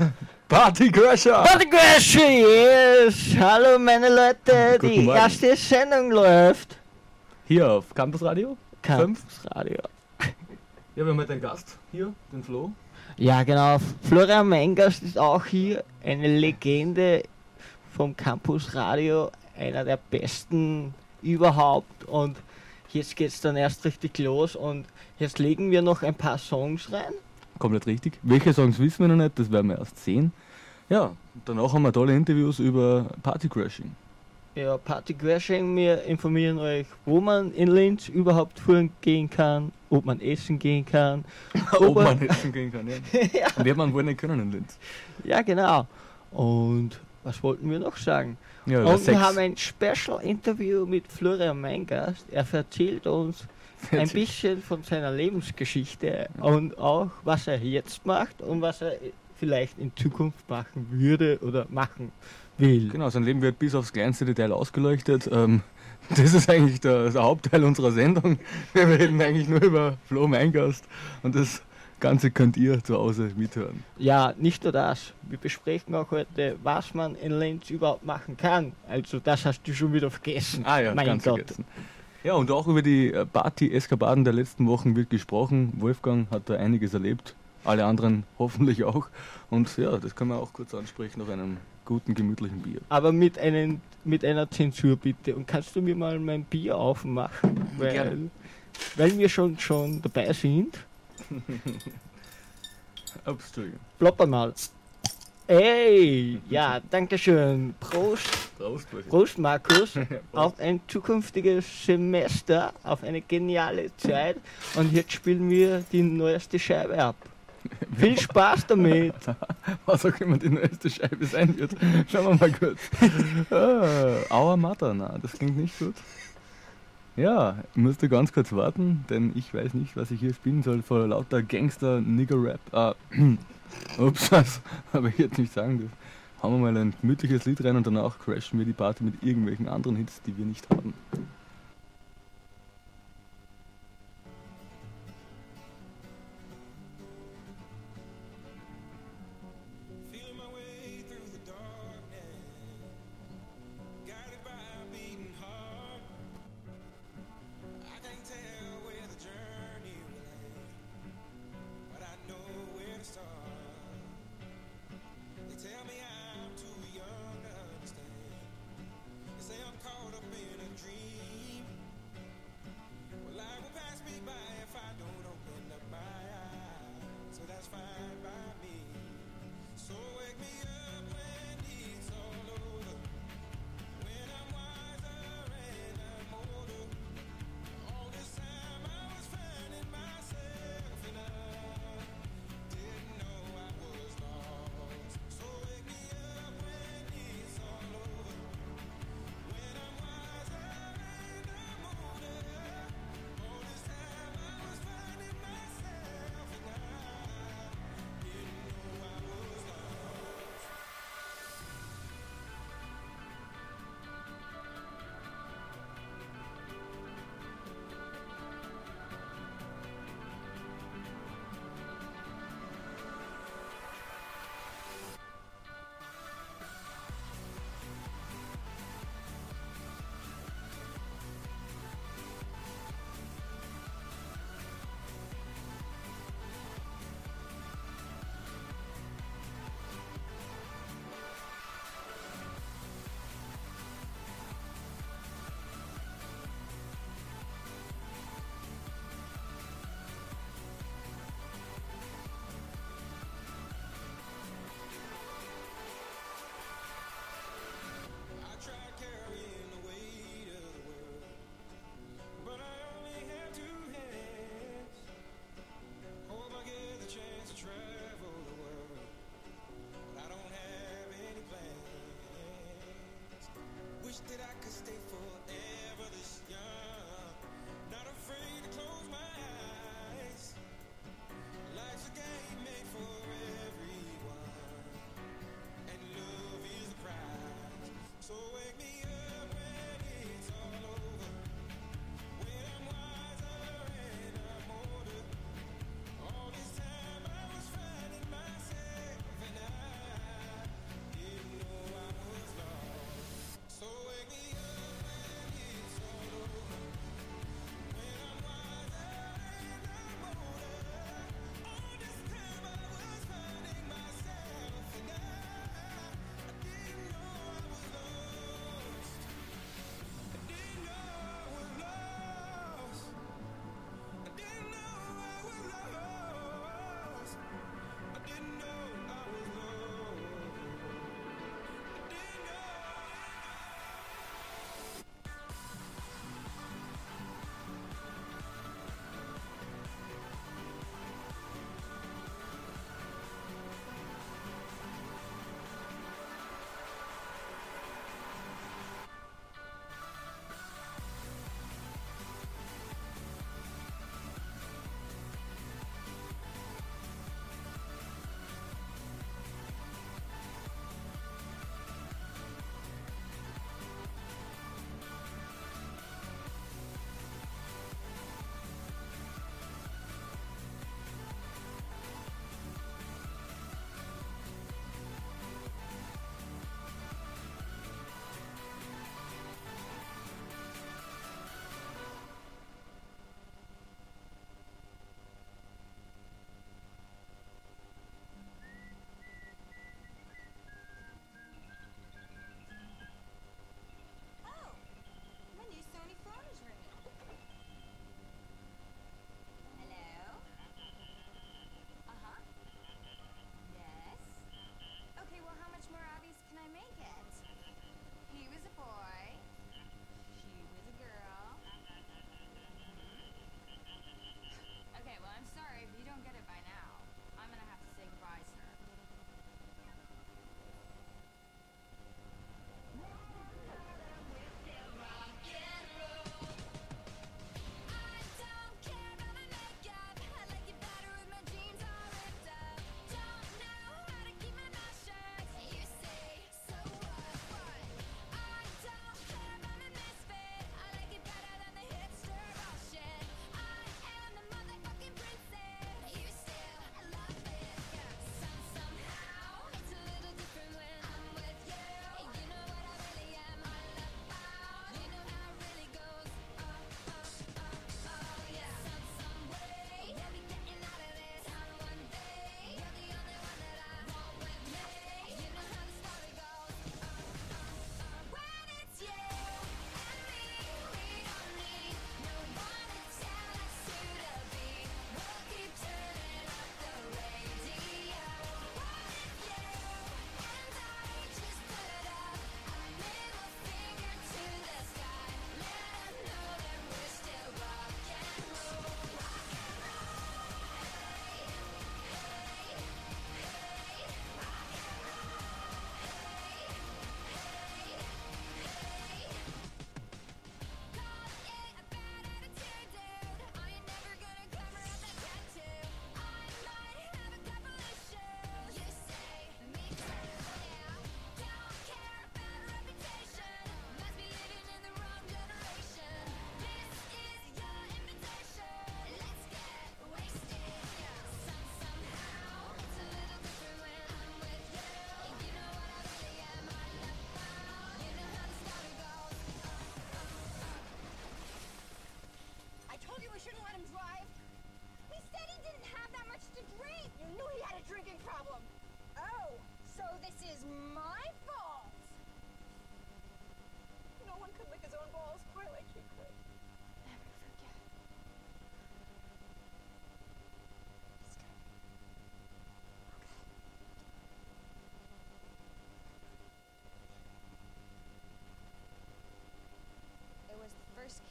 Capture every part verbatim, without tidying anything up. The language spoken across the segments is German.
Partycrasher! Partycrasher, yes! Hallo meine Leute, Guten die Morgen. erste Sendung läuft. Hier auf Campus Radio. Campus Radio. Ja, wir haben heute einen Gast hier, den Flo. Ja genau, Florian Mengast ist auch hier, eine Legende vom Campus Radio, einer der besten überhaupt, und jetzt geht's dann erst richtig los und jetzt legen wir noch ein paar Songs rein. Komplett richtig. Welche Songs wissen wir noch nicht, das werden wir erst sehen. Ja, danach haben wir tolle Interviews über Partycrashing. Ja, Partycrashing, wir informieren euch, wo man in Linz überhaupt touren gehen kann, ob man essen gehen kann. Ob man essen gehen kann, ja. Ja. Und wird man wohl nicht können in Linz. Ja, genau. Und was wollten wir noch sagen? Ja, über Und Sex. wir haben ein Special-Interview mit Florian Meingast. Er erzählt uns ein Erzähl. bisschen von seiner Lebensgeschichte und auch, was er jetzt macht und was er vielleicht in Zukunft machen würde oder machen will. Genau, sein Leben wird bis aufs kleinste Detail ausgeleuchtet. Ähm, das ist eigentlich der, der Hauptteil unserer Sendung. Wir reden eigentlich nur über Flo Meingast und das Ganze könnt ihr zu Hause mithören. Ja, nicht nur das. Wir besprechen auch heute, was man in Linz überhaupt machen kann. Also das hast du schon wieder vergessen. Ah ja, mein ganz Gott. vergessen. Ja, und auch über die äh, Party-Eskapaden der letzten Wochen wird gesprochen. Wolfgang hat da einiges erlebt, alle anderen hoffentlich auch. Und ja, das können wir auch kurz ansprechen nach einem guten, gemütlichen Bier. Aber mit, einen, mit einer Zensur bitte. Und kannst du mir mal mein Bier aufmachen? Weil, Gerne. weil wir schon, schon dabei sind. Ups, Entschuldigung. Plopper mal. Ey, ja, danke schön. Prost, Prost, Wolfgang. Prost Markus, Prost. auf ein zukünftiges Semester, auf eine geniale Zeit. Und jetzt spielen wir die neueste Scheibe ab. Viel Spaß damit. Was auch immer die neueste Scheibe sein wird. Schauen wir mal kurz. Ah, Aua Mata, na, das klingt nicht gut. Ja, ich musste ganz kurz warten, denn ich weiß nicht, was ich hier spielen soll vor lauter Gangster-Nigger-Rap. Ah, ups, das habe ich jetzt nicht sagen dürfen. Hauen wir mal ein gemütliches Lied rein und danach crashen wir die Party mit irgendwelchen anderen Hits, die wir nicht haben. Feeling my way through the darkness, guided by a beating heart. I can't tell where the journey will end, but I know where to start. They tell me I'm too young to understand. They say I'm caught up in a dream.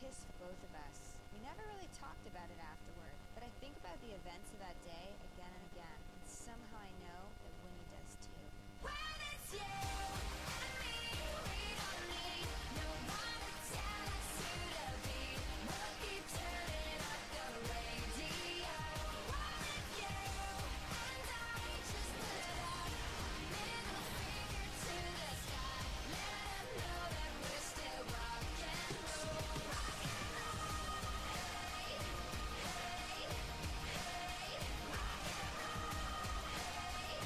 serious for both of us. We never really talked about it afterward, but I think about the events of that day again and again, and somehow I know that Winnie does too. Well, it's you and me, we don't need no one to tell us who to be. We'll keep turning up the radio. Well, it's you and I just put up a middle finger to the sky. Let 'em know that we're still rock and roll. Rock and roll, hey, hey, hey. Rock and roll, hey,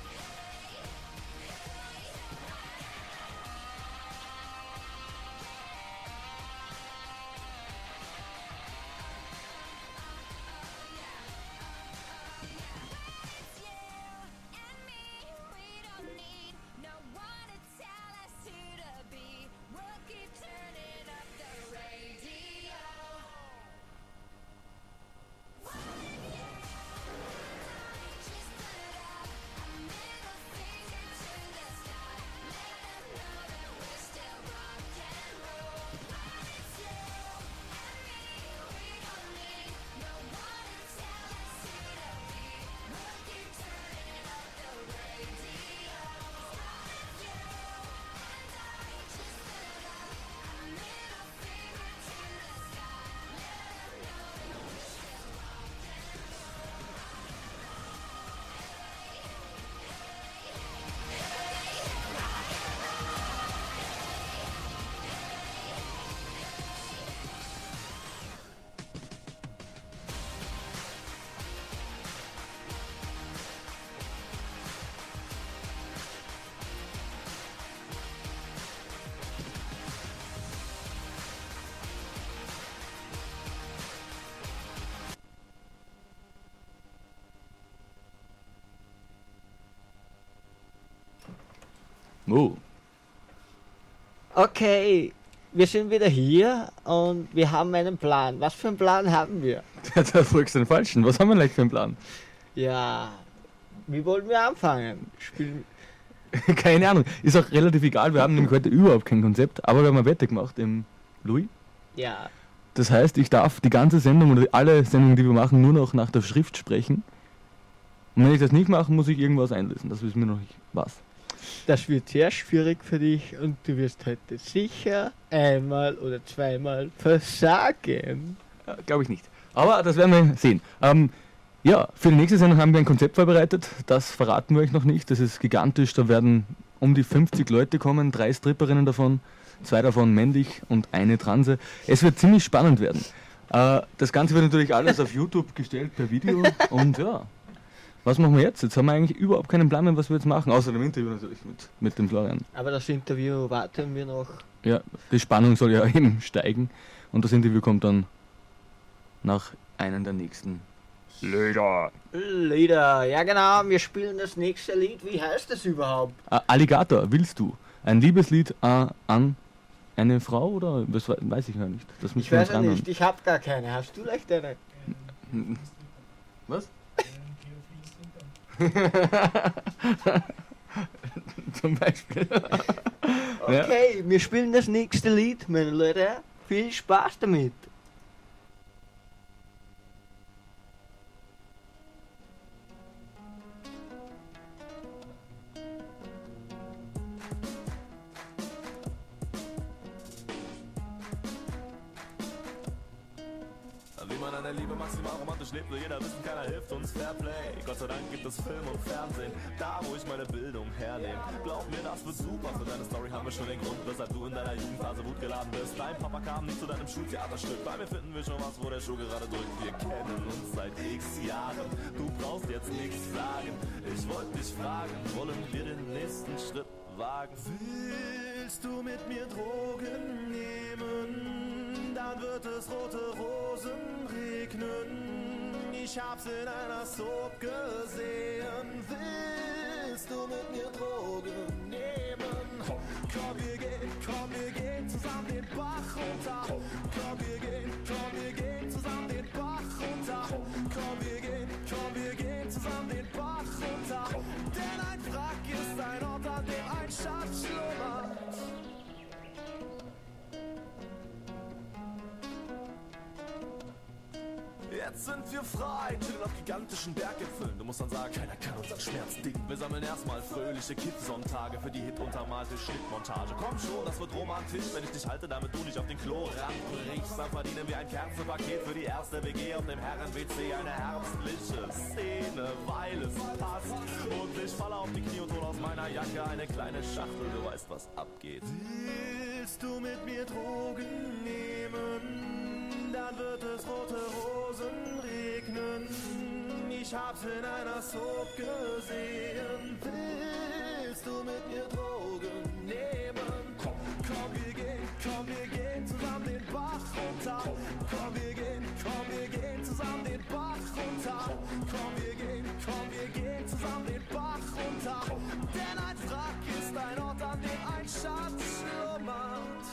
it's you and me. We don't need no one to tell us who to be. We'll keep turning up the radio. Just put up a middle finger to the sky. Let 'em know that we're still rock and roll. It's you and me. We don't need no one to tell us who to be. We'll keep turning up the radio. It's you and I. Just put up a middle finger to the sky. Let 'em know that we're still rock and Oh, Okay, wir sind wieder hier und wir haben einen Plan. Was für einen Plan haben wir? da fragst du den Falschen. Was haben wir gleich für einen Plan? Ja, wie wollen wir anfangen? Spielen. Keine Ahnung. Ist auch relativ egal. Wir haben nämlich heute überhaupt kein Konzept, aber wir haben ein Wette gemacht im Louis. Ja, Das heißt, ich darf die ganze Sendung oder alle Sendungen, die wir machen, nur noch nach der Schrift sprechen. Und wenn ich das nicht mache, muss ich irgendwas einlösen. Das wissen wir noch nicht was. das wird sehr schwierig für dich und du wirst heute sicher einmal oder zweimal versagen. Ja, glaube ich nicht. Aber das werden wir sehen. Ähm, ja, für die nächste Sendung haben wir ein Konzept vorbereitet. Das verraten wir euch noch nicht. Das ist gigantisch. Da werden um die fünfzig Leute kommen, drei Stripperinnen davon, zwei davon männlich und eine Transe. Es wird ziemlich spannend werden. Äh, das Ganze wird natürlich alles auf YouTube gestellt per Video. Und ja, was machen wir jetzt? Jetzt haben wir eigentlich überhaupt keinen Plan mehr, was wir jetzt machen. Außer dem Interview natürlich mit, mit dem Florian. Aber das Interview warten wir noch. Ja, die Spannung soll ja eben steigen. Und das Interview kommt dann nach einem der nächsten Lieder. Lieder, ja genau, wir spielen das nächste Lied. Wie heißt das überhaupt? Äh, Alligator, willst du? Ein Liebeslied äh, an eine Frau oder? Das we- weiß ich ja nicht. Das müssen Ich wir weiß uns ja anhören. nicht, ich hab gar keine. Hast du leicht eine? Was? Zum Beispiel. Ja. Okay, wir spielen das nächste Lied, meine Leute. Viel Spaß damit. Wie man an der Liebe maximal romantisch lebt, will jeder wissen, keiner hilft uns. Fairplay, Gott sei Dank gibt es Film und Fernsehen, da wo ich meine Bildung hernehme. Glaub mir, das wird super, für deine Story haben wir schon den Grund, weshalb du in deiner Jugendphase wutgeladen bist. Dein Papa kam nie zu deinem Schultheaterstück, bei mir finden wir schon was, wo der Schuh gerade drückt. Wir kennen uns seit x Jahren, du brauchst jetzt nichts sagen. Ich wollte dich fragen, wollen wir den nächsten Schritt wagen? Willst du mit mir Drogen nehmen? Dann wird es rote Rosen regnen. Ich hab's in einer Soap gesehen. Willst du mit mir Drogen nehmen? Komm, wir gehen, komm, wir gehen zusammen den Bach runter. Komm, wir gehen, komm, wir gehen zusammen den Bach runter. Komm, wir gehen, komm, wir gehen zusammen den Bach runter. Denn ein Wrack ist ein Ort, an dem ein Schatz schlummert. jetzt sind wir frei, chillen auf gigantischen Berggipfeln. Du musst dann sagen, keiner kann unseren Schmerz dicken. Wir sammeln erstmal fröhliche Kiff-Sonntage für die hit-untermalte Schnittmontage. Komm schon, das wird romantisch, wenn ich dich halte, damit du nicht auf den Klo-Rand brichst. Dann verdienen wir ein Kerzenpaket für die erste W G auf dem Herren-W C. Eine herbstliche Szene, weil es passt. Und ich falle auf die Knie und hol aus meiner Jacke eine kleine Schachtel. Du weißt, was abgeht. Willst du mit mir Drogen nehmen? Dann wird es rote Rosen regnen. Ich hab's in einer Soap gesehen. Willst du mit mir Drogen nehmen? Komm, komm, wir gehen, komm, wir gehen zusammen den Bach runter. Komm, wir gehen, komm, wir gehen zusammen den Bach runter. Komm, wir gehen, komm, wir gehen zusammen den Bach runter. Denn ein Wrack ist ein Ort, an dem ein Schatz schlummert.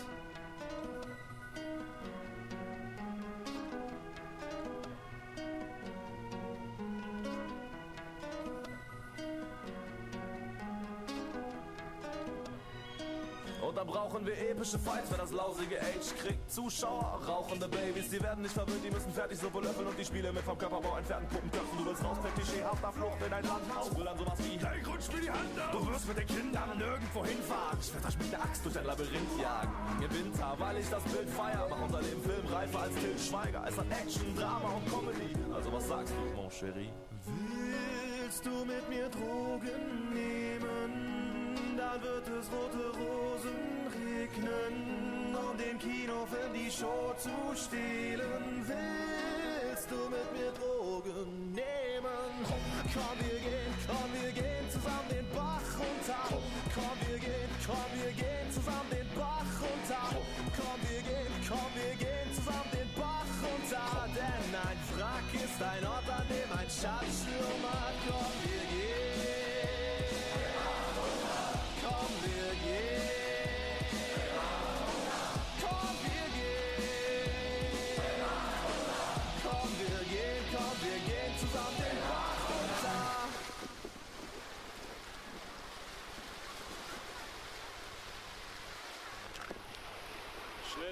Und dann brauchen wir epische Fights, wenn das lausige Age kriegt. Zuschauer, rauchende Babys, die werden nicht verwöhnt, die müssen fertig Suppe löffeln und die Spiele mit vom Körperbau entfernten Puppenköpfen. Du willst raus per klischeehafter Flucht in ein Land, auch will dann sowas wie, hey, rutsch mir die Hand auf. Du wirst mit den Kindern nirgendwo hinfahren. Ich werd euch mit der Axt durch ein Labyrinth jagen. Im Winter, weil ich das Bild feier, mach unser Leben filmreifer als Til Schweiger. Es hat Action, Drama und Comedy. Also was sagst du, mon chéri? Willst du mit mir Drogen nehmen? Dann wird es rote Rosen regnen, um den Kinofilm die Show zu stehlen. Willst du mit mir Drogen nehmen? Komm, wir gehen, komm, wir gehen zusammen den Bach runter. Komm, wir gehen, komm, wir gehen zusammen den Bach runter. Komm, wir gehen, komm, wir gehen zusammen den Bach runter. Denn ein Wrack ist ein Ort, an dem ein Schatz schlummert. Komm, wir gehen. Komm, wir gehen. Komm, wir gehen. Komm, wir gehen, komm, wir gehen zusammen den Bach runter. Schnitt.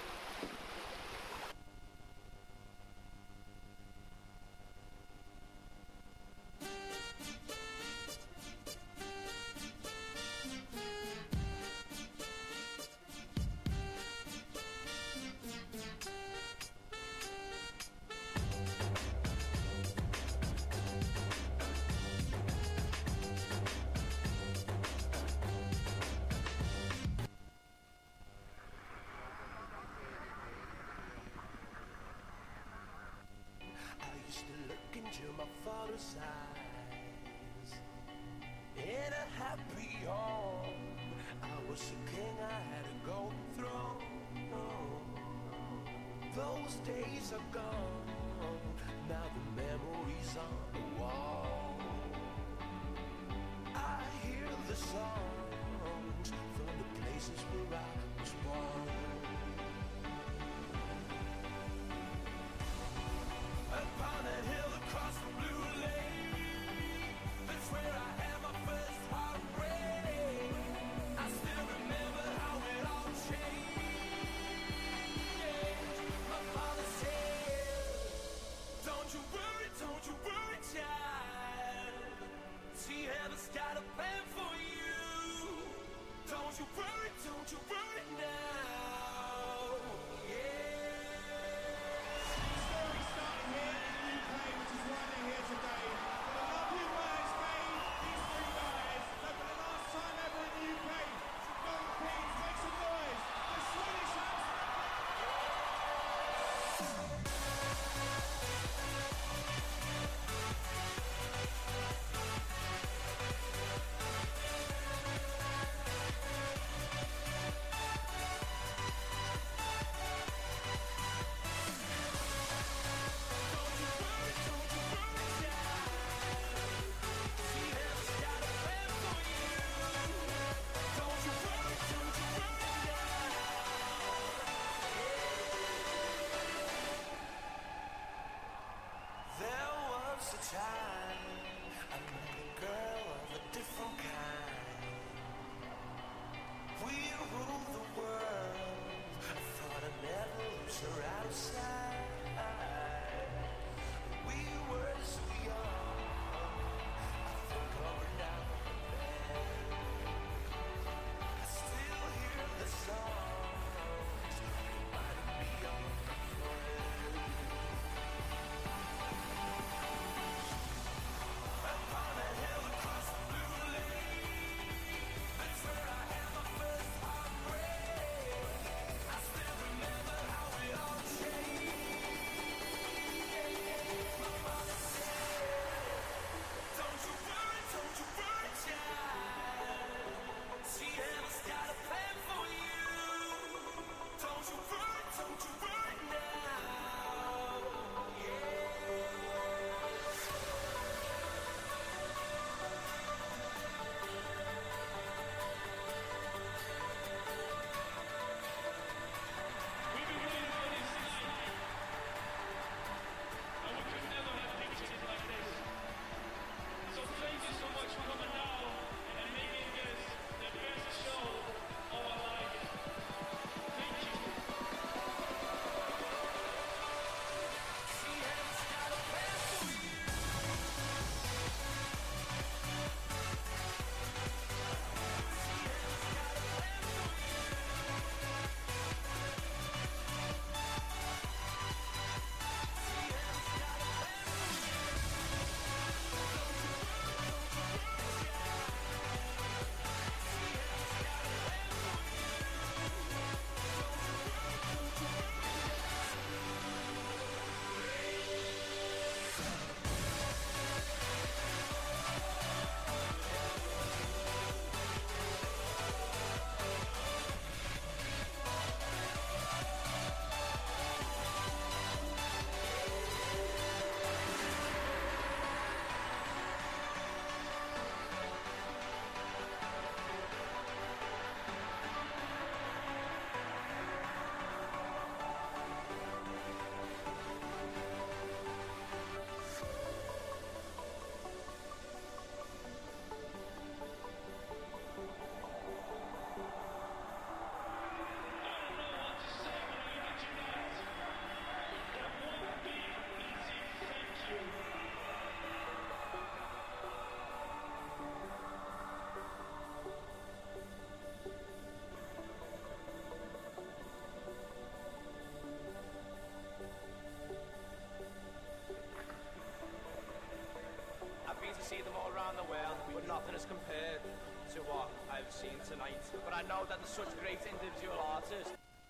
Into my father's eyes in a happy home. I was a king, I had to go through. Those days are gone. Now the memories on the wall. I hear the songs from the places where I was born. Upon a hill across the blue lake, that's where I had my first heartbreak. I still remember how it all changed. My father said, don't you worry, don't you worry, child. See, heaven's got a plan for you. Don't you worry, don't you worry now. Yeah. have seen tonight, but I know that there's such great individual artists.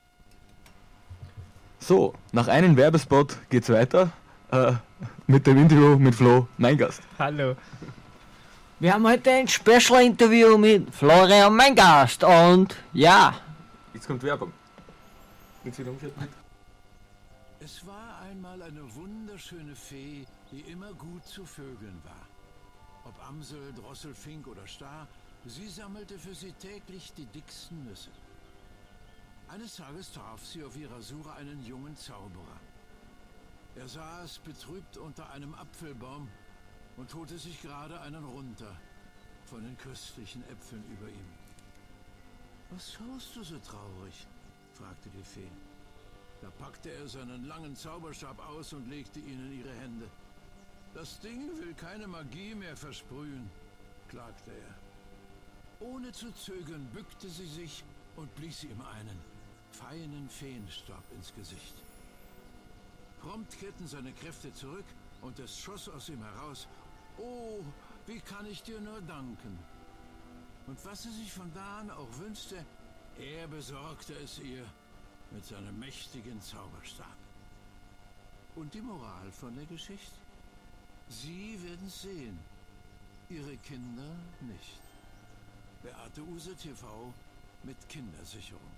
So, nach einem Werbespot geht's weiter äh, mit dem Interview mit Flo, mein Gast. Hallo. Wir haben heute ein Special-Interview mit Florian, mein Gast. Und ja, Jetzt kommt Werbung. Jetzt wieder umschalten mit. Es war einmal eine wunderschöne Fee, die immer gut zu Vögeln war. Ob Amsel, Drossel, Fink oder Star, sie sammelte für sie täglich die dicksten Nüsse. Eines Tages traf sie auf ihrer Suche einen jungen Zauberer. Er saß betrübt unter einem Apfelbaum und holte sich gerade einen runter von den köstlichen Äpfeln über ihm. »Was schaust du so traurig?« fragte die Fee. Da packte er seinen langen Zauberstab aus und legte ihn in ihre Hände. »Das Ding will keine Magie mehr versprühen«, klagte er. Ohne zu zögern bückte sie sich und blies ihm einen feinen Feenstab ins Gesicht. Prompt kehrten seine Kräfte zurück und es schoss aus ihm heraus: »Oh, wie kann ich dir nur danken?« Und was sie sich von da an auch wünschte, er besorgte es ihr mit seinem mächtigen Zauberstab. Und die Moral von der Geschichte? Sie werden sehen, ihre Kinder nicht. Beate Uhse T V mit Kindersicherung.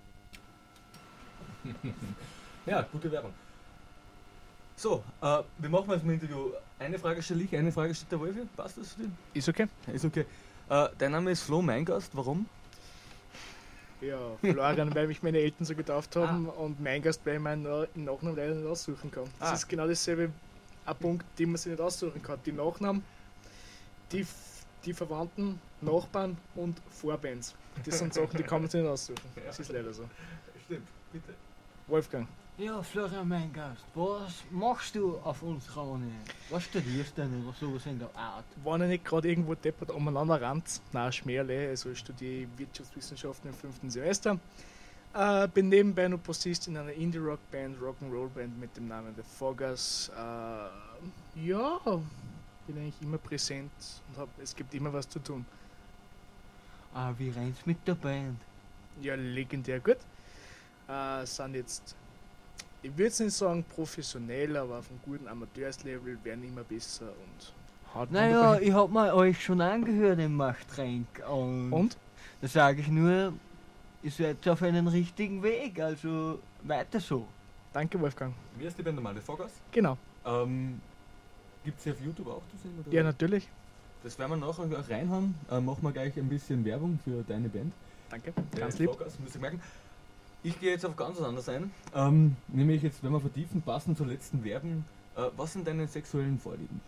Ja, gute Werbung. So, äh, wir machen jetzt ein Interview. Eine Frage stelle ich, eine Frage stellt der Wolfi. Passt das für dich? Ist okay. Ist okay. Äh, dein Name ist Flo, mein Gast. Warum? Ja, Florian, weil mich meine Eltern so getauft haben und mein Gast, weil ich meinen Na- Nachnamen leider nicht aussuchen kann. Das Ah. ist genau dasselbe, ein Punkt, den man sich nicht aussuchen kann. Die Nachnamen, die, F- die Verwandten, Nachbarn und Vorbands. Das sind Sachen, die kann man sich nicht aussuchen. Das ist leider so. Stimmt, bitte. Wolfgang, ja, Florian, mein Gast. Was machst du auf unserer Uni? Was studierst du denn oder sowas in der Art? wenn ich nicht gerade irgendwo deppert umeinander rannt, nein, Schmerle, also ich studiere Wirtschaftswissenschaften im fünften Semester. Äh, bin nebenbei noch Bassist in einer Indie-Rock-Band, Rock'n'Roll-Band mit dem Namen The Foggers. Äh, ja, bin eigentlich immer präsent und hab, es gibt immer was zu tun. Ah, wie rennt's mit der Band? Ja, legendär gut. Äh, sind jetzt, ich würde es nicht sagen professionell, aber auf einem guten Amateurslevel werden immer besser und hat man Naja, dabei. ich hab mir euch schon angehört im Machtrenk. Und, Und? da sage ich nur, ihr seid auf einem richtigen Weg, also weiter so. Danke, Wolfgang. Wie heißt die Band nochmal? The Foggers? Genau. Ähm, Gibt es die auf YouTube auch zu sehen? Oder? Ja, natürlich. Das werden wir nachher auch reinhauen. Äh, machen wir gleich ein bisschen Werbung für deine Band. Danke. The Ganz lieb. Foggers, müsst ihr merken. Ich gehe jetzt auf ganz was anderes ein. Ähm, nämlich jetzt, wenn wir vertiefen, passend zur letzten Werbung. Äh, was sind deine sexuellen Vorlieben?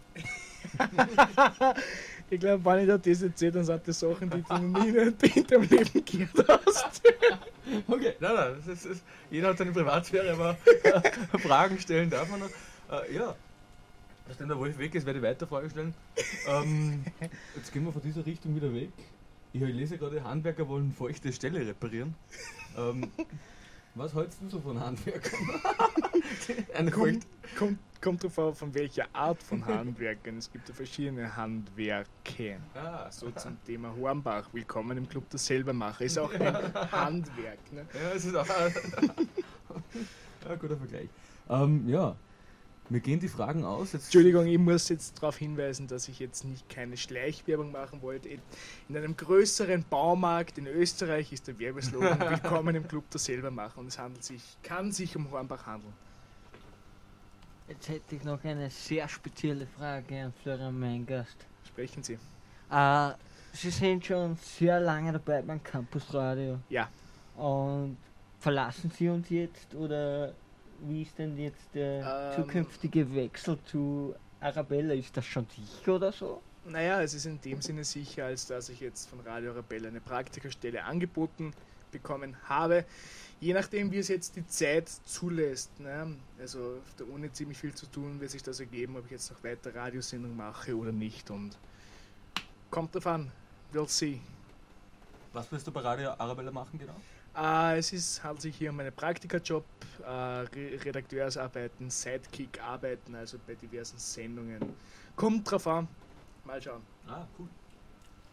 Ich glaube, wenn ich da das erzähle, dann sind das Sachen, die du noch nie in deinem Leben gehört hast. Okay, nein, nein, das ist, ist, jeder hat seine Privatsphäre, aber Fragen stellen darf man noch. Äh, ja, nachdem der Wolf weg ist, werde ich weiter Fragen stellen. Ähm, jetzt gehen wir von dieser Richtung wieder weg. Ich lese gerade, Handwerker wollen feuchte Ställe reparieren. Ähm, was hältst du so von Handwerkern? Eine feucht. Kommt, kommt, kommt drauf an, von welcher Art von Handwerkern. Es gibt ja verschiedene Handwerke. Ah, So zum Thema Hornbach. Willkommen im Club der Selbermacher. Ist auch ein Handwerk. Ne? ja, es ist auch ein ja, guter Vergleich. Ähm, ja, wir gehen die Fragen aus. Jetzt Entschuldigung, ich muss jetzt darauf hinweisen, dass ich jetzt nicht keine Schleichwerbung machen wollte. In einem größeren Baumarkt in Österreich ist der Werbeslogan Willkommen im Club der Selbermacher. Und es handelt sich, kann sich um Hornbach handeln. Jetzt hätte ich noch eine sehr spezielle Frage an Florian, mein Gast. Sprechen Sie. Äh, Sie sind schon sehr lange dabei beim Campusradio. Ja. Und verlassen Sie uns jetzt oder wie ist denn jetzt der Ähm. zukünftige Wechsel zu Arabella? Ist das schon sicher oder so? Naja, es ist in dem Sinne sicher, als dass ich jetzt von Radio Arabella eine Praktikerstelle angeboten bekommen habe. Je nachdem, wie es jetzt die Zeit zulässt. Ne? Also auf der Uni ziemlich viel zu tun, wird sich das ergeben, ob ich jetzt noch weiter Radiosendung mache oder nicht. Und kommt drauf an, we'll see. was willst du bei Radio Arabella machen genau? Äh, es ist, handelt sich hier um einen Praktikerjob, äh, Re Redakteursarbeiten, Sidekick-Arbeiten, also bei diversen Sendungen. Kommt drauf an. Mal schauen. Ah, cool.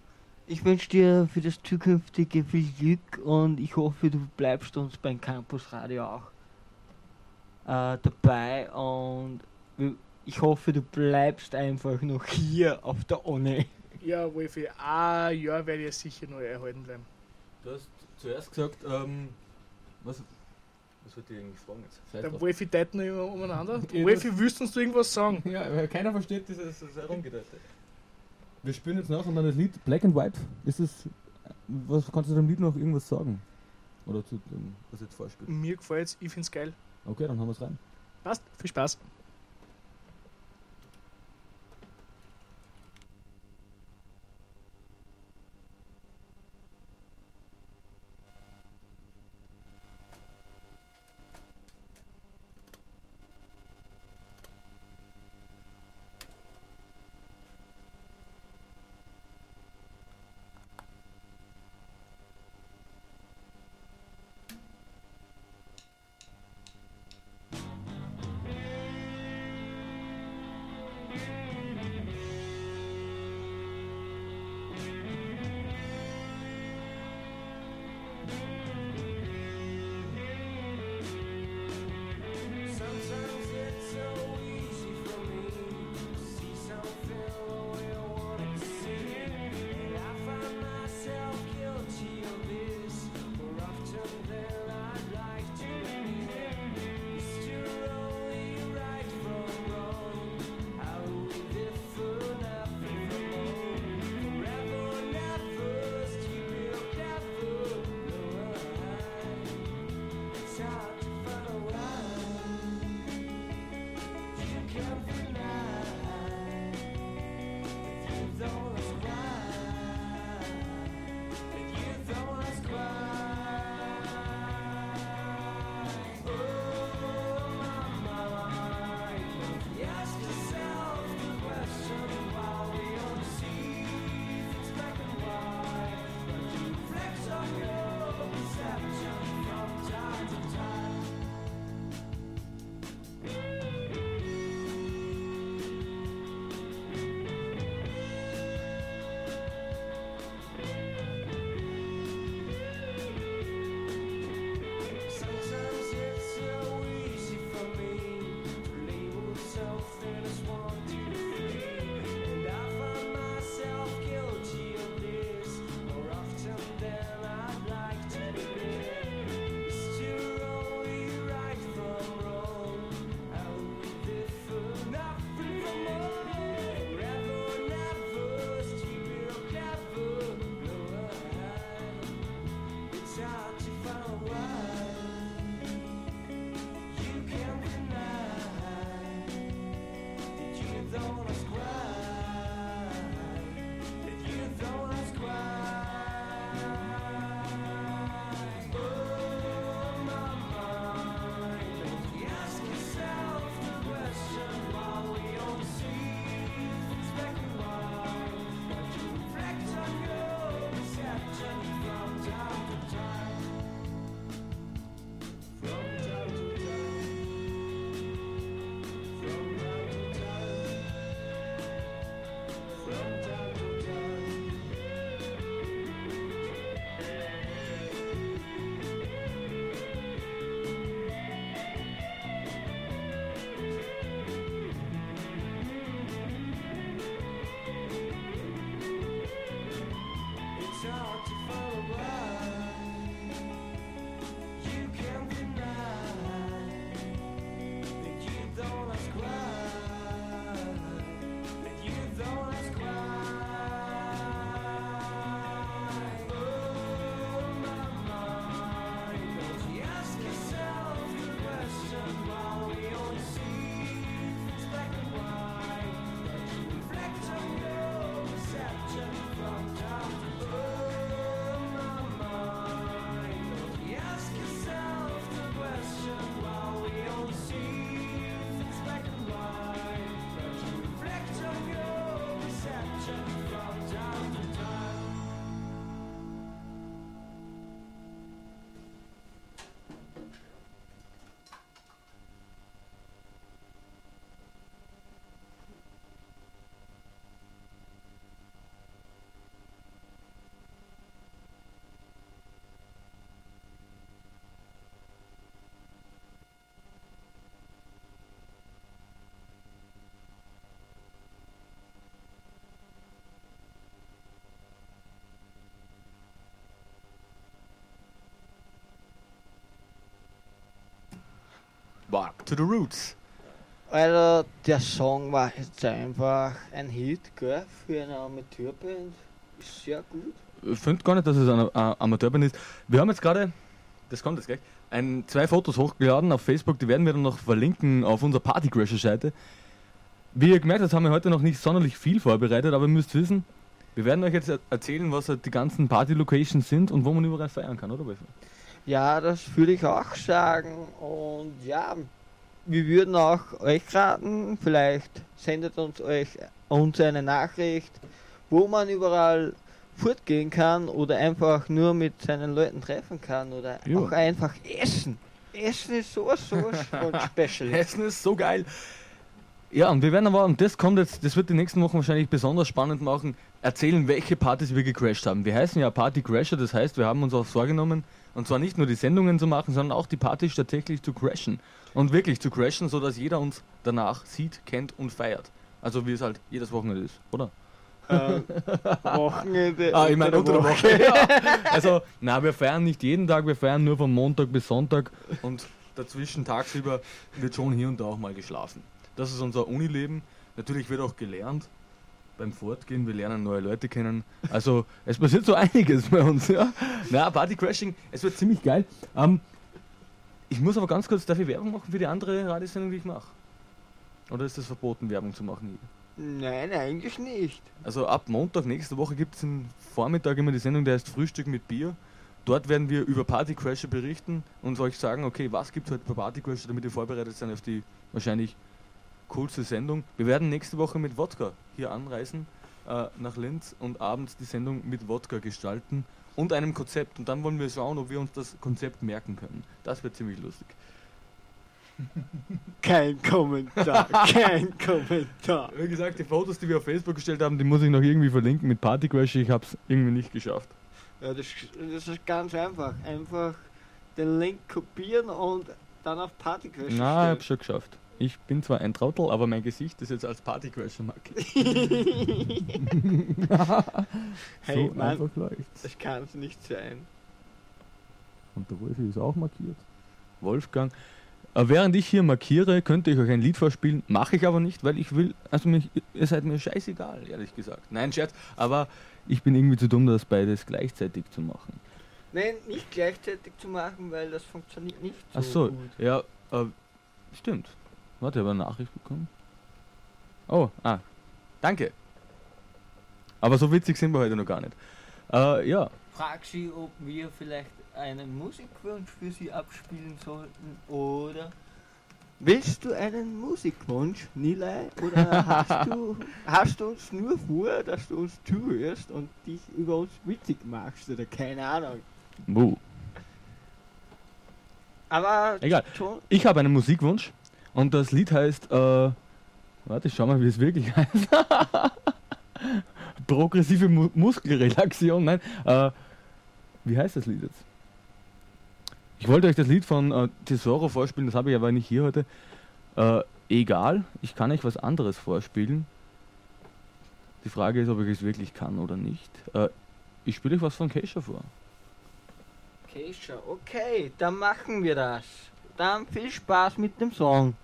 Ich wünsche dir für das zukünftige viel Glück und ich hoffe, du bleibst uns beim Campus Radio auch äh, dabei und wir- ich hoffe, du bleibst einfach noch hier auf der Onne. Ja, Wolfi, ein Jahr werde ich sicher noch erhalten bleiben. Du hast zuerst gesagt, ähm, was, was wollte ich eigentlich fragen jetzt? Scheiß Der drauf. Wolfi teilt noch immer umeinander. Ja, Wolfi, willst du uns irgendwas sagen? Ja, weil keiner versteht dieses das Herumgedeute. Wir spielen jetzt nachher dann das Lied Black and White. Ist es, was kannst du dem Lied noch irgendwas sagen? Oder zu dem, was jetzt vorspielt? Mir gefällt's, ich find's geil. Okay, dann haben wir es rein. Passt, viel Spaß. Sometimes it's so easy for me to see something the way I want it to see, and I find myself guilty of this more often than I'd like to admit. It's too only right from wrong. How we live for nothing from home, forever never, still real clever. No, it's hard to find a why. You can't deny that you don't ask why, that you don't ask why. Oh, my mind, you ask yourself the question why we only see things black and white, but you reflect on your perception from time to time. Sometimes it's so easy for me to label something as one, two, three, and I find myself guilty of this more often than I'd like to admit. It's too only right from wrong. How we live for nothing from home, forever, never, stupid or clever. No, I, it's hard to find why. You can't deny that you don't ask why, that you don't ask why. Oh, my mind, don't you ask yourself the question why we only see things black and white, but you reflect on your perception from time to time. From time to time, from time to time, from time to time. It's hard to follow why. You can't deny that you don't ask why, that you don't ask why. Oh, my mind, don't you ask yourself the question why we only see things black and white, but you reflect on your perception from time to time. Oh, my mind. Back to the Roots. Also, der Song war jetzt einfach ein Hit, gell, für eine Amateurband. Ist sehr gut. Ich finde gar nicht, dass es eine, eine Amateurband ist. Wir haben jetzt gerade, das kommt jetzt gleich, ein, zwei Fotos hochgeladen auf Facebook, die werden wir dann noch verlinken auf unserer Partycrasher-Seite. Wie ihr gemerkt habt, haben wir heute noch nicht sonderlich viel vorbereitet, aber ihr müsst wissen, wir werden euch jetzt er- erzählen, was halt die ganzen Party-Locations sind und wo man überall feiern kann, oder? Wolfi? Ja, das würde ich auch sagen. Und ja, wir würden auch euch raten, vielleicht sendet uns euch uns eine Nachricht, wo man überall fortgehen kann oder einfach nur mit seinen Leuten treffen kann oder Ja. auch einfach essen. Essen ist sowas, sowas von special. Essen ist so geil. Ja, und wir werden aber, und das kommt jetzt, das wird die nächsten Wochen wahrscheinlich besonders spannend machen, erzählen, welche Partys wir gecrashed haben. Wir heißen ja Party Crasher, das heißt, wir haben uns auch vorgenommen, und zwar nicht nur die Sendungen zu machen, sondern auch die Partys tatsächlich zu crashen. Und wirklich zu crashen, sodass jeder uns danach sieht, kennt und feiert. Also wie es halt jedes Wochenende ist, oder? Äh, Wochenende. Ah, ich meine unter der Woche. Ja. Also, na, wir feiern nicht jeden Tag, wir feiern nur von Montag bis Sonntag und dazwischen tagsüber wird schon hier und da auch mal geschlafen. Das ist unser Unileben. Natürlich wird auch gelernt beim Fortgehen, wir lernen neue Leute kennen. Also, es passiert so einiges bei uns, ja. Na, Partycrashing, es wird ziemlich geil. Ähm, ich muss aber ganz kurz, darf ich Werbung machen für die andere Radiosendung, die ich mache? Oder ist das verboten, Werbung zu machen hier? Nein, eigentlich nicht. Also ab Montag nächste Woche gibt es am Vormittag immer die Sendung, die heißt Frühstück mit Bier. Dort werden wir über Partycrasher berichten und euch sagen, okay, was gibt es heute bei Partycrasher, damit ihr vorbereitet seid auf die wahrscheinlich coolste Sendung. Wir werden nächste Woche mit Wodka hier anreisen äh, nach Linz und abends die Sendung mit Wodka gestalten und einem Konzept. Und dann wollen wir schauen, ob wir uns das Konzept merken können. Das wird ziemlich lustig. Kein Kommentar, kein Kommentar. Wie gesagt, die Fotos, die wir auf Facebook gestellt haben, die muss ich noch irgendwie verlinken mit Partycrasher. Ich habe es irgendwie nicht geschafft. Ja, das, das ist ganz einfach. Einfach den Link kopieren und dann auf Partycrasher Na, ich stellen. hab's schon geschafft. Ich bin zwar ein Trottel, aber mein Gesicht ist jetzt als Partycrasher markiert. Hey, so Mann. einfach läuft's. Das kann es nicht sein. Und der Wolfi ist auch markiert. Wolfgang. Äh, während ich hier markiere, könnte ich euch ein Lied vorspielen. Mache ich aber nicht, weil ich will, also mich, ihr seid mir scheißegal, ehrlich gesagt. Nein, Scherz, aber ich bin irgendwie zu dumm, das beides gleichzeitig zu machen. Nein, nicht gleichzeitig zu machen, weil das funktioniert nicht so Ach so, gut. ja, äh, stimmt. Warte, ich habe eine Nachricht bekommen. Oh, ah, danke. Aber so witzig sind wir heute noch gar nicht. Äh, ja, Frag sie, ob wir vielleicht einen Musikwunsch für sie abspielen sollten oder willst du einen Musikwunsch, Nilay? Oder hast du, hast du uns nur vor, dass du uns zuhörst und dich über uns witzig machst oder keine Ahnung. buh. Aber Egal. schon, Ich habe einen Musikwunsch und das Lied heißt, äh, warte, ich schau mal, wie es wirklich heißt. Progressive Mu Muskelrelaxion, nein, äh, wie heißt das Lied jetzt? Ich wollte euch das Lied von äh, Tesoro vorspielen, das habe ich aber nicht hier heute. Äh, egal, ich kann euch was anderes vorspielen. Die Frage ist, ob ich es wirklich kann oder nicht. Äh, ich spiele euch was von Keisha vor. Keisha, okay, dann machen wir das. Dann viel Spaß mit dem Song.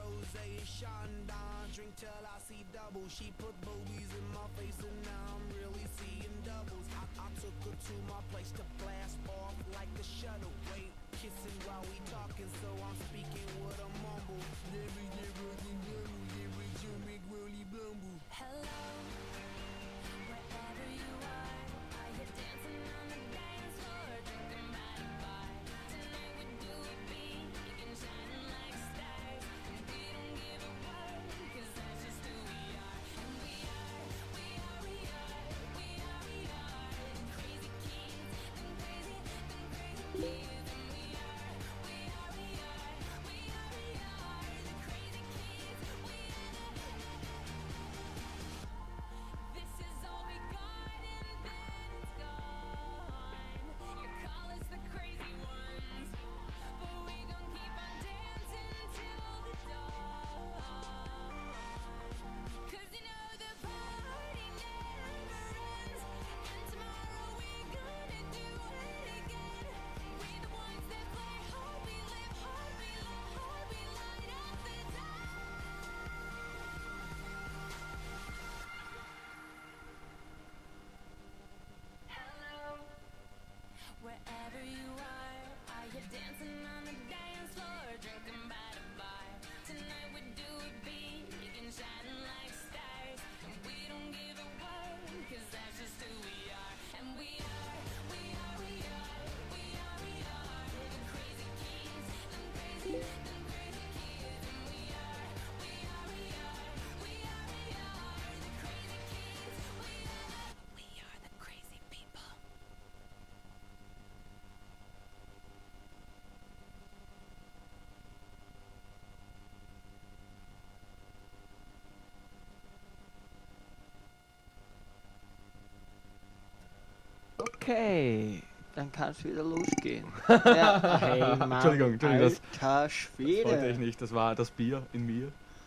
Okay, dann kann es wieder losgehen. Ja, hey, Mann, Entschuldigung, Entschuldigung, das- alter Das Schwede. wollte ich nicht, das war das Bier in mir.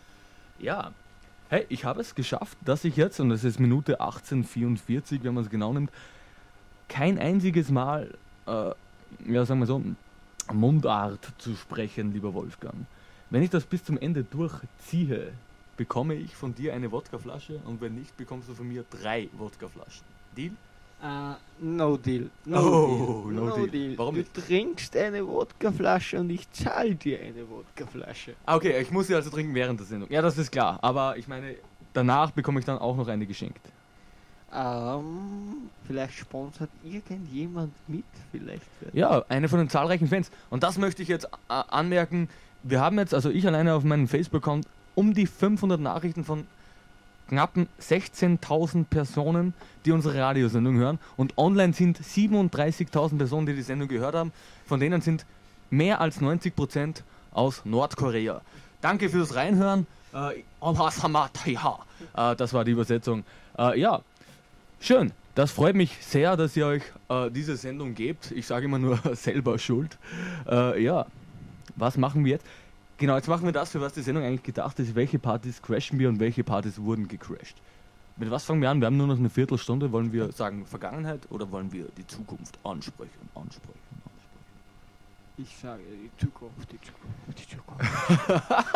Ja, hey, ich habe es geschafft, dass ich jetzt, und das ist Minute achtzehn vierundvierzig, wenn man es genau nimmt, kein einziges Mal, äh, ja sagen wir so, Mundart zu sprechen, lieber Wolfgang. Wenn ich das bis zum Ende durchziehe, bekomme ich von dir eine Wodkaflasche und wenn nicht, bekommst du von mir drei Wodkaflaschen. Deal? Uh, no deal. No Oh, deal. no deal. Warum du nicht? trinkst eine Wodkaflasche und ich zahle dir eine Wodkaflasche. Ah, okay, ich muss sie also trinken während der Sendung. Ja, das ist klar, aber ich meine, danach bekomme ich dann auch noch eine geschenkt. Ähm, vielleicht sponsert irgendjemand mit, vielleicht. Ja, eine von den zahlreichen Fans. Und das möchte ich jetzt äh, anmerken. Wir haben jetzt, also ich alleine auf meinem Facebook-Account, um die fünfhundert Nachrichten von knappen sechzehntausend Personen, die unsere Radiosendung hören. Und online sind siebenunddreißigtausend Personen, die die Sendung gehört haben. Von denen sind mehr als neunzig Prozent aus Nordkorea. Danke fürs Reinhören. Äh, äh, das war die Übersetzung. Äh, ja, schön. Das freut mich sehr, dass ihr euch äh, diese Sendung gebt. Ich sage immer nur selber schuld. Äh, ja, was machen wir jetzt? Genau, jetzt machen wir das, für was die Sendung eigentlich gedacht ist. Welche Partys crashen wir und welche Partys wurden gecrashed? Mit was fangen wir an? Wir haben nur noch eine Viertelstunde. Wollen wir sagen Vergangenheit oder wollen wir die Zukunft ansprechen? Ansprechen, ansprechen. Ich sage die Zukunft, die Zukunft, die Zukunft.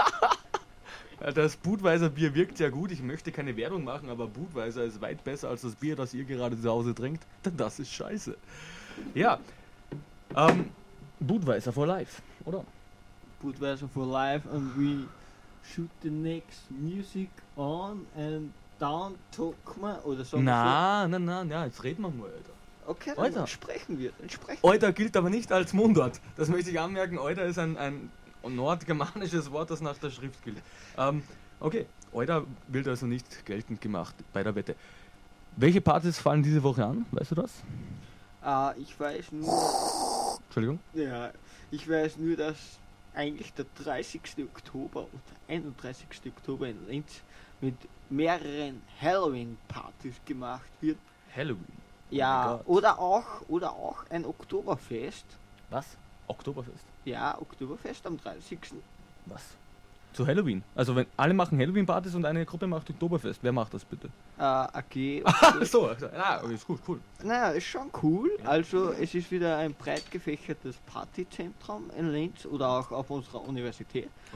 Das Budweiser Bier wirkt sehr gut. Ich möchte keine Werbung machen, aber Budweiser ist weit besser als das Bier, das ihr gerade zu Hause trinkt. Denn das ist scheiße. Ja, ähm, Budweiser for life, oder? Budweiser for life and we shoot the next music on and down talk wir oder so. Na, na, na, na, jetzt reden wir mal, Alter. Okay, dann Alter. sprechen wir, dann sprechen Alter gilt aber nicht als Mundart. Das möchte ich anmerken. Alter ist ein, ein nordgermanisches Wort, das nach der Schrift gilt. Ähm, okay, Alter wird also nicht geltend gemacht bei der Wette. Welche Partys fallen diese Woche an? Weißt du das? wir. Äh, ich weiß nur, Entschuldigung? ja, ich weiß nur, dass eigentlich der dreißigsten Oktober oder einunddreißigsten Oktober in Linz mit mehreren Halloween-Partys gemacht wird. Halloween. Ja, Oh Gott. oder auch oder auch ein Oktoberfest. Was? Oktoberfest? Ja, Oktoberfest am dreißigsten Was? Zu Halloween? Also wenn alle machen Halloween-Partys und eine Gruppe macht Oktoberfest. Wer macht das bitte? Äh, A G. Ach so, also, ja, okay, ist gut, cool. Naja, ist schon cool. Ja. Also es ist wieder ein breit gefächertes Partyzentrum in Linz oder auch auf unserer Universität. Okay.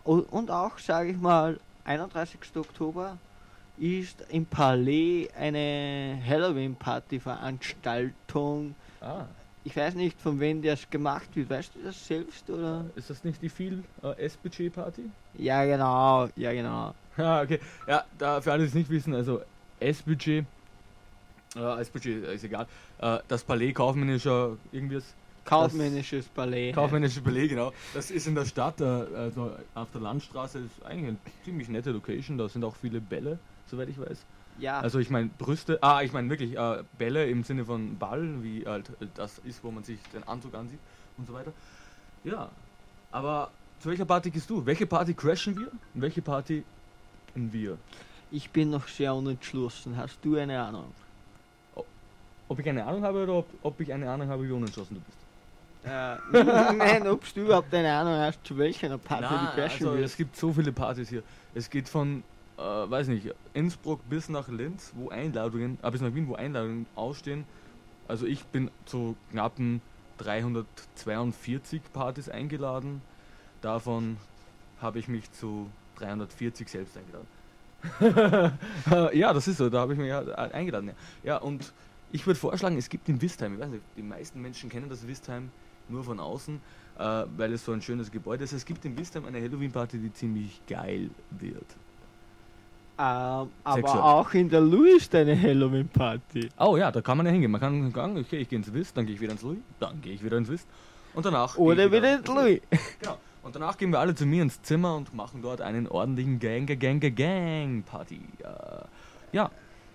u- und auch, sage ich mal, einunddreißigsten Oktober ist im Palais eine Halloween-Party-Veranstaltung. Ah, Ich weiß nicht, von wem das gemacht wird. Weißt du das selbst, oder? ist das nicht die viel äh, S-Budget-Party? Ja, genau. Ja, genau. Ja, okay. Ja, da für alle, die es nicht wissen, also S-Budget, äh, S-Budget ist egal. Äh, das Palais kaufmännischer irgendwie ist Kaufmännisches Palais. kaufmännische Palais, genau. Das ist in der Stadt, äh, also auf der Landstraße, ist eigentlich eine ziemlich nette Location. Da sind auch viele Bälle, soweit ich weiß. Ja, Also ich meine Brüste, ah, ich meine wirklich äh, Bälle im Sinne von Ball, wie halt äh, das ist, wo man sich den Anzug ansieht und so weiter. Ja, aber zu welcher Party gehst du? Welche Party crashen wir? Und welche Party wir? ich bin noch sehr unentschlossen. Hast du eine Ahnung? Ob ich eine Ahnung habe oder ob, ob ich eine Ahnung habe, wie unentschlossen du bist? Äh, nein, ob du überhaupt eine Ahnung hast, zu welcher Party Na, du crashen also wirst. es gibt so viele Partys hier. Es geht von, äh, weiß nicht, Innsbruck bis nach Linz, wo Einladungen, äh, bis nach Wien, wo Einladungen ausstehen. Also ich bin zu knappen dreihundertzweiundvierzig Partys eingeladen. Davon habe ich mich zu dreihundertvierzig selbst eingeladen. Ja, das ist so, da habe ich mich ja eingeladen. Ja, ja und ich würde vorschlagen, es gibt in Wistheim, ich weiß nicht, die meisten Menschen kennen das Wistheim nur von außen, äh, weil es so ein schönes Gebäude ist. Es gibt in Wistheim eine Halloween-Party, die ziemlich geil wird. Ähm, aber Sexuell. auch in der Louis eine Halloween-Party. Oh ja, da kann man ja hingehen. Man kann sagen, okay, ich gehe ins Wist, dann gehe ich wieder ins Louis, dann gehe ich wieder ins Wist und danach gehe Oder ich wieder ins Louis. Genau. Und danach gehen wir alle zu mir ins Zimmer und machen dort einen ordentlichen Gang, Gang, Gang, Gang Party. Äh, ja,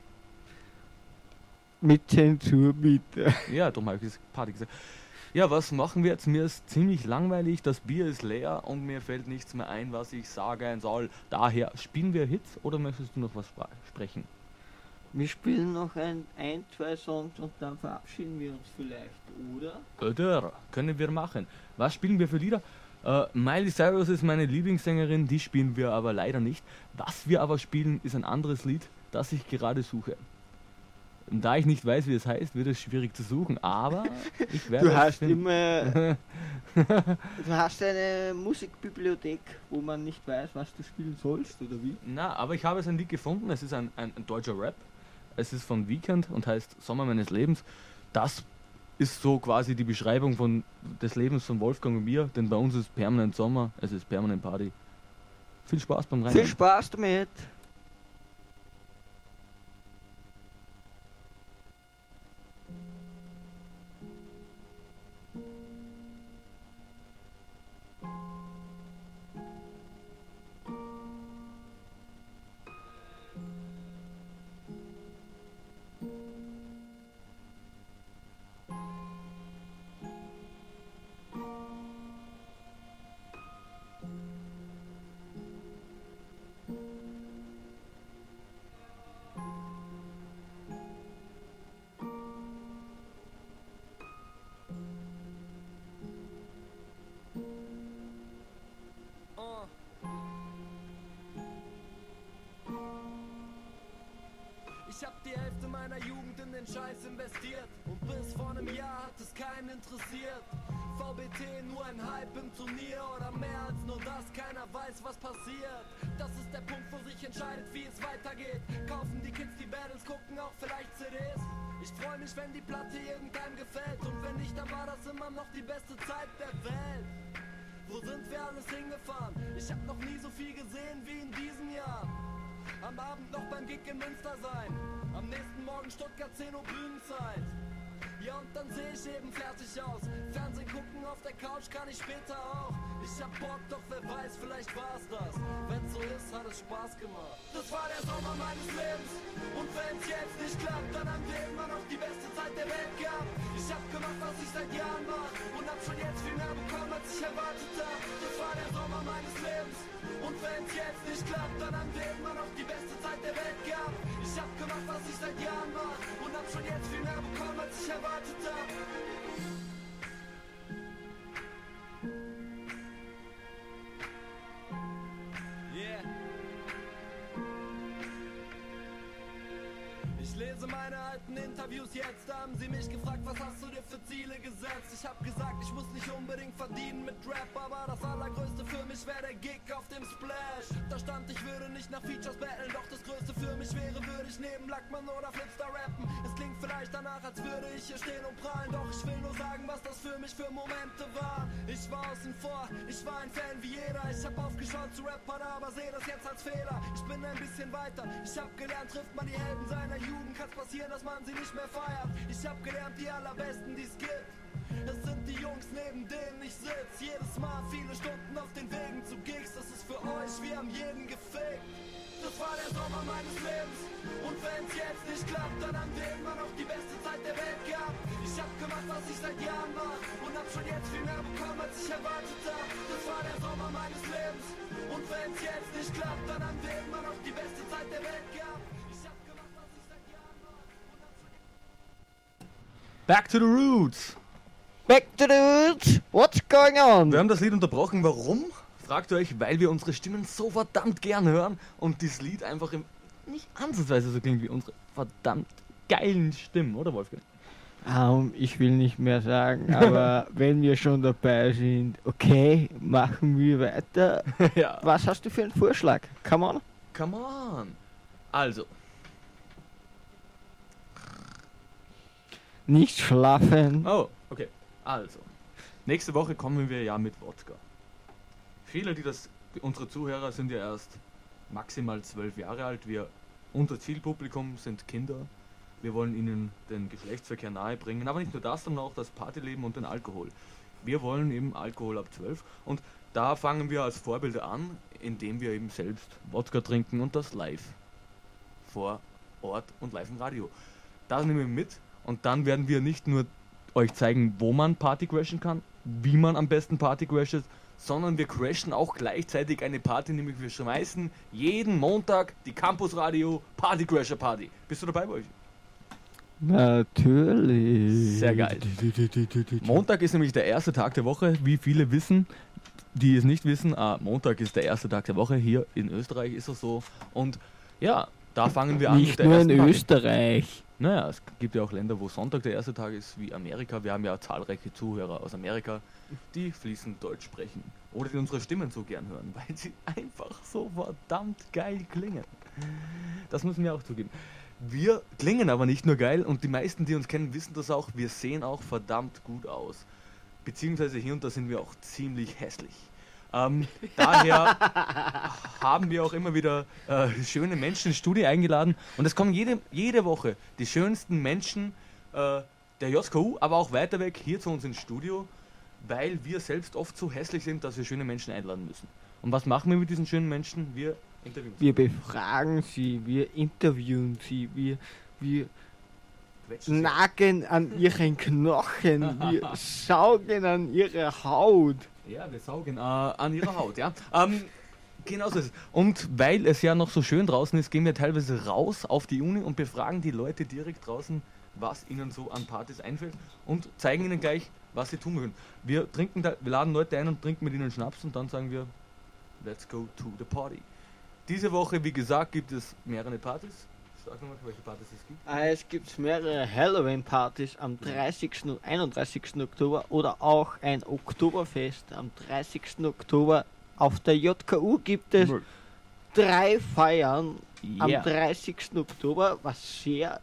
Mit Zensur bitte. ja, darum habe ich das Party gesagt. Ja, was machen wir jetzt? Mir ist ziemlich langweilig, das Bier ist leer und mir fällt nichts mehr ein, was ich sagen soll. Daher, spielen wir Hits oder möchtest du noch was spra- sprechen? Wir spielen noch ein, ein, zwei Songs und dann verabschieden wir uns vielleicht, oder? Oder können wir machen. Was spielen wir für Lieder? Äh, Miley Cyrus ist meine Lieblingssängerin, die spielen wir aber leider nicht. Was wir aber spielen, ist ein anderes Lied, das ich gerade suche. Und da ich nicht weiß, wie es heißt, wird es schwierig zu suchen, aber ich werde Du es hast finden. immer. Du hast eine Musikbibliothek, wo man nicht weiß, was du spielen sollst, oder wie? Na, aber ich habe es ein Lied gefunden, es ist ein, ein, ein deutscher Rap. Es ist von Weekend und heißt Sommer meines Lebens. Das ist so quasi die Beschreibung von, des Lebens von Wolfgang und mir, denn bei uns ist permanent Sommer, es ist permanent Party. Viel Spaß beim Reinhören. Viel Spaß damit! Ich hab die Hälfte meiner Jugend in den Scheiß investiert und bis vor einem Jahr hat es keinen interessiert. V B T nur ein Hype im Turnier oder mehr als nur das, keiner weiß, was passiert. Das ist der Punkt, wo sich entscheidet, wie es weitergeht. Kaufen die Kids die Battles, gucken auch vielleicht C Ds. Ich freu mich, wenn die Platte irgendeinem gefällt und wenn nicht, dann war das immer noch die beste Zeit der Welt. Wo sind wir alles hingefahren? Ich hab noch nie so viel gesehen wie in diesem Jahr. Am Abend noch beim Gig in Münster sein. Am nächsten Morgen Stuttgart zehn Uhr Bühnenzeit. Ja und dann seh ich eben fertig aus. Fernsehen gucken auf der Couch kann ich später auch. Ich hab Bock, doch wer weiß, vielleicht war's das. Wenn's so ist, hat es Spaß gemacht. Das war der Sommer meines Lebens. Und wenn's jetzt nicht klappt, dann haben wir immer noch die beste Zeit der Welt gehabt. Ich hab gemacht, was ich seit Jahren mach. Und hab schon jetzt viel mehr bekommen, als ich erwartet hab. Das war der Sommer meines Lebens. Und wenn's jetzt nicht klappt, dann haben wir immer noch die beste Zeit der Welt gehabt. Ich hab gemacht, was ich seit Jahren mach. Und hab schon jetzt viel mehr bekommen, als ich erwartet hab. Yeah. Ich lese meine alten Interviews jetzt, da haben sie mich gefragt, was hast du dir für Ziele gesetzt? Ich hab gesagt, ich muss nicht unbedingt verdienen mit Rap, aber das Allergrößte für mich wäre der Gig auf dem Splash. Da stand, ich würde nicht nach Features battlen, doch das Größte für mich wäre, würde ich neben Lackmann oder Flipstar rappen. Es klingt vielleicht danach, als würde ich hier stehen und prahlen, doch ich will nur sagen, was das für mich für Momente waren. Ich war außen vor, ich war ein Fan wie jeder. Ich hab aufgeschaut zu Rappern, aber seh das jetzt als Fehler. Ich bin ein bisschen weiter, ich hab gelernt, trifft man die Helden seiner Jugend, kann's passieren, dass man sie nicht mehr feiert. Ich hab gelernt, die allerbesten, die's gibt. Das sind die Jungs, neben denen ich sitz. Jedes Mal viele Stunden auf den Wegen zu Gigs. Das ist für euch, wir haben jeden gefickt. Das war der Sommer meines Lebens. Und wenn's jetzt nicht klappt, dann haben wir immer noch die beste Zeit der Welt gehabt. Ich hab gemacht, was ich seit Jahren mach. Und hab schon jetzt viel mehr bekommen, als ich erwartet hab. Das war der Sommer meines Lebens. Und wenn's jetzt nicht klappt, dann haben wir immer noch die beste Zeit der Welt gehabt. Ich hab gemacht, was ich seit Jahren mach. Und hab schon jetzt Back to the Roots. Back to the roots, what's going on? Wir haben das Lied unterbrochen. Warum? Fragt ihr euch, weil wir unsere Stimmen so verdammt gern hören und das Lied einfach im, nicht ansatzweise so klingt wie unsere verdammt geilen Stimmen, oder Wolfgang? Um, ich will nicht mehr sagen, aber wenn wir schon dabei sind, okay, machen wir weiter. Ja. Was hast du für einen Vorschlag? Come on. Come on. Also, Nicht schlafen. oh, okay. Also, nächste Woche kommen wir ja mit Wodka. Viele, die das, unsere Zuhörer sind ja erst maximal zwölf Jahre alt. Wir, unser Zielpublikum sind Kinder. Wir wollen ihnen den Geschlechtsverkehr nahebringen, aber nicht nur das, sondern auch das Partyleben und den Alkohol. Wir wollen eben Alkohol ab zwölf und da fangen wir als Vorbilder an, indem wir eben selbst Wodka trinken und das live vor Ort und live im Radio. Das nehmen wir mit und dann werden wir nicht nur euch zeigen, wo man Party crashen kann, wie man am besten Party crasht, sondern wir crashen auch gleichzeitig eine Party, nämlich wir schmeißen jeden Montag die Campus Radio Party Crasher Party. Bist du dabei bei euch? Natürlich. Sehr geil. Montag ist nämlich der erste Tag der Woche, wie viele wissen, die es nicht wissen, ah, Montag ist der erste Tag der Woche, hier in Österreich ist es so und ja, da fangen wir an Nicht mit der nur in ersten Party. Österreich. Naja, es gibt ja auch Länder, wo Sonntag der erste Tag ist, wie Amerika. Wir haben ja zahlreiche Zuhörer aus Amerika, die fließend Deutsch sprechen. Oder die unsere Stimmen so gern hören, weil sie einfach so verdammt geil klingen. Das müssen wir auch zugeben. Wir klingen aber nicht nur geil und die meisten, die uns kennen, wissen das auch. Wir sehen auch verdammt gut aus. Beziehungsweise hier und da sind wir auch ziemlich hässlich. Ähm, daher haben wir auch immer wieder äh, schöne Menschen ins Studio eingeladen und es kommen jede, jede Woche die schönsten Menschen äh, der J K U, aber auch weiter weg hier zu uns ins Studio, weil wir selbst oft so hässlich sind, dass wir schöne Menschen einladen müssen. Und was machen wir mit diesen schönen Menschen? Wir interviewen sie. Wir befragen sie, wir interviewen sie, wir, wir Quetschen sie. nagen an ihren Knochen, wir saugen an ihre Haut. Ja, wir saugen äh, an ihrer Haut, ja. Ähm, genau so ist es. Und weil es ja noch so schön draußen ist, gehen wir teilweise raus auf die Uni und befragen die Leute direkt draußen, was ihnen so an Partys einfällt und zeigen ihnen gleich, was sie tun können. Wir trinken da, wir laden Leute ein und trinken mit ihnen Schnaps und dann sagen wir, let's go to the party. Diese Woche, wie gesagt, gibt es mehrere Partys. Sag nochmal, welche Partys es gibt. Ah, Es gibt mehrere Halloween-Partys am dreißigsten und einunddreißigsten Oktober oder auch ein Oktoberfest am dreißigsten Oktober. Auf der J K U gibt es drei Feiern am Yeah. dreißigsten Oktober, was sehr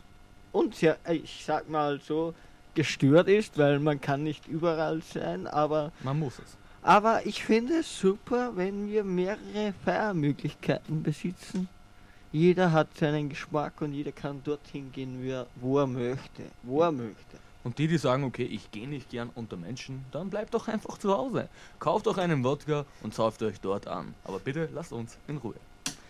und sehr, ich sag mal so, gestört ist, weil man kann nicht überall sein, aber Man muss es. aber ich finde es super, wenn wir mehrere Feiermöglichkeiten besitzen. Jeder hat seinen Geschmack und jeder kann dorthin gehen, wo er, wo er möchte. Wo er möchte. Und die, die sagen, okay, ich gehe nicht gern unter Menschen, dann bleibt doch einfach zu Hause. Kauft doch einen Wodka und sauft euch dort an. Aber bitte lasst uns in Ruhe.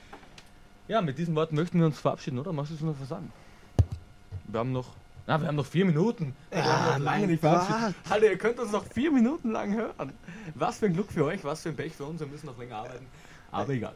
Ja, mit diesen Worten möchten wir uns verabschieden, oder? Machst du es noch was sagen? Wir haben noch... Na, wir haben noch vier Minuten. Wir haben noch lange nicht verabschiedet. Alter, ihr könnt uns noch vier Minuten lang hören. Was für ein Glück für euch, was für ein Pech für uns. Wir müssen noch länger arbeiten. Aber egal.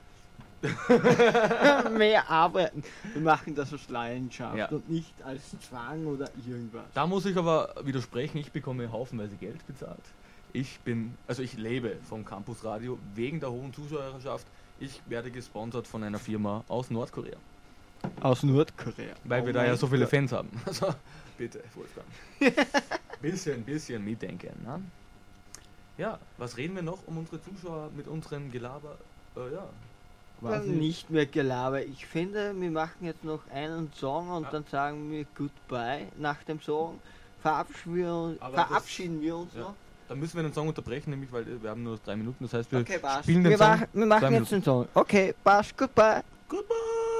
Mehr arbeiten. Wir machen das aus Leidenschaft Ja. und nicht als Zwang oder irgendwas. Da muss ich aber widersprechen, ich bekomme haufenweise Geld bezahlt. Ich bin, also ich lebe vom Campus Radio wegen der hohen Zuschauerschaft. Ich werde gesponsert von einer Firma aus Nordkorea. Aus Nordkorea. Weil Oh wir da ja mein so viele Gott. Fans haben. Also, bitte, Wolfgang. bisschen, bisschen mitdenken. Ne? Ja, was reden wir noch um unsere Zuschauer mit unserem Gelaber? Äh, ja. Dann Wahnsinn. nicht mehr Gelaber. Ich finde, wir machen jetzt noch einen Song und Ja. dann sagen wir Goodbye. Nach dem Song verabschieden wir uns, Aber das- verabschieden wir uns Ja. noch. Dann müssen wir den Song unterbrechen, nämlich weil wir haben nur noch drei Minuten. Das heißt, wir Okay, passt. spielen den Wir, Song. mach, wir machen zwei jetzt Minuten. den Song. Okay, passt. Goodbye. Goodbye!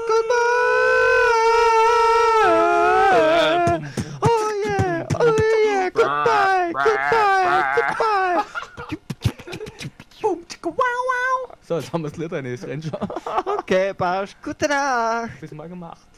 Goodbye! Oh yeah! Oh yeah! Goodbye! Goodbye! Goodbye! So, jetzt haben wir das Lied rein, ist renn schon. Okay, passt. Gute Nacht! Bis mal gemacht.